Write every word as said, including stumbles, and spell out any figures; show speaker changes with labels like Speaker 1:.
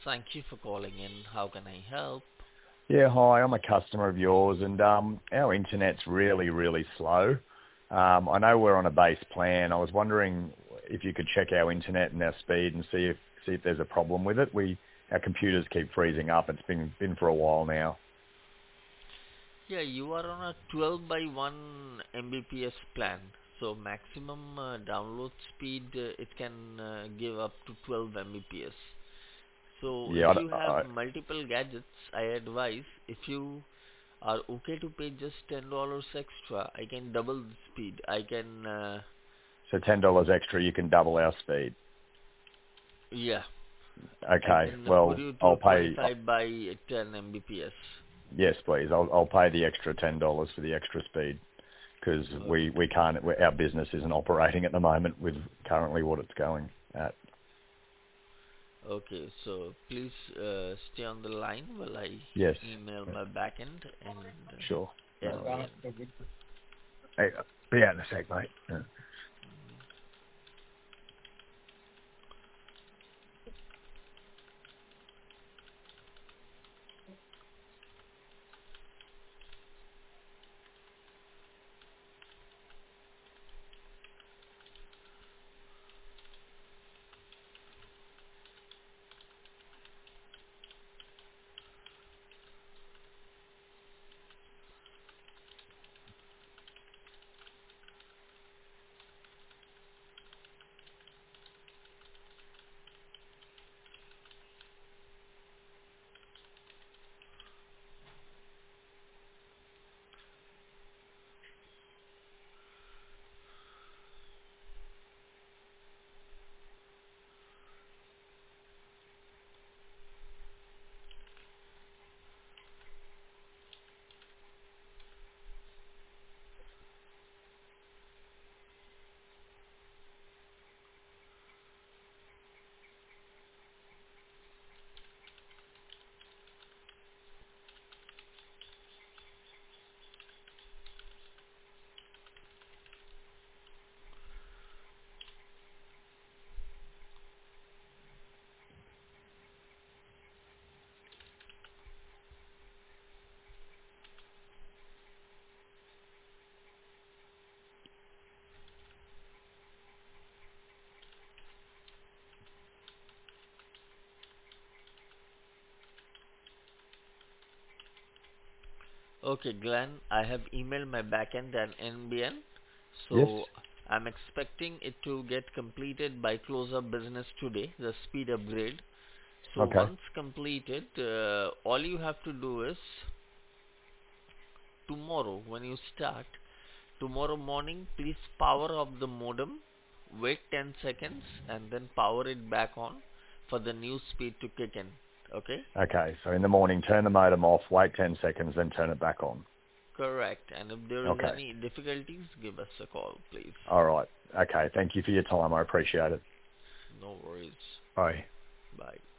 Speaker 1: Thank you for calling in. How can I help?
Speaker 2: Yeah, hi. I'm a customer of yours, and um, our internet's really, really slow. Um, I know we're on a base plan. I was wondering if you could check our internet and our speed and see if see if there's a problem with it. We our computers keep freezing up. It's been been for a while now.
Speaker 1: Yeah, you are on a twelve by one Mbps plan. So maximum uh, download speed uh, it can uh, give up to twelve Mbps. So if
Speaker 2: Yeah,
Speaker 1: you
Speaker 2: I,
Speaker 1: have
Speaker 2: I,
Speaker 1: multiple gadgets, I advise if you are okay to pay just ten dollars extra, I can double the speed. I can uh,
Speaker 2: so ten dollars extra, you can double our speed.
Speaker 1: yeah, I
Speaker 2: Okay.
Speaker 1: can put
Speaker 2: Well,
Speaker 1: you to
Speaker 2: I'll
Speaker 1: a
Speaker 2: pay. uh,
Speaker 1: twenty-five by ten Mbps.
Speaker 2: Yes, please. I'll I'll pay the extra ten dollars for the extra speed because we
Speaker 1: Okay.
Speaker 2: we can't. we- Our business isn't operating at the moment with currently what it's going at.
Speaker 1: Okay, so please uh, stay on the line while I
Speaker 2: Yes.
Speaker 1: email my backend and
Speaker 2: Sure.
Speaker 1: uh,
Speaker 2: No worries.
Speaker 1: N B N.
Speaker 2: Hey, be out in a sec, mate. Yeah.
Speaker 1: Okay, Glenn, I have emailed my backend and N B N,
Speaker 2: Yes.
Speaker 1: so I'm expecting it to get completed by close of business today, the speed upgrade. So
Speaker 2: Okay.
Speaker 1: once completed, uh, all you have to do is tomorrow when you start, tomorrow morning, please power off the modem, wait ten seconds, and then power it back on for the new speed to kick in. Okay?
Speaker 2: Okay. So in the morning, turn the modem off, wait ten seconds, then turn it back on.
Speaker 1: Correct. And if there is
Speaker 2: Okay.
Speaker 1: any difficulties, give us a call, please.
Speaker 2: All right. Okay. Thank you for your time. I appreciate it.
Speaker 1: No worries.
Speaker 2: Bye.
Speaker 1: Bye.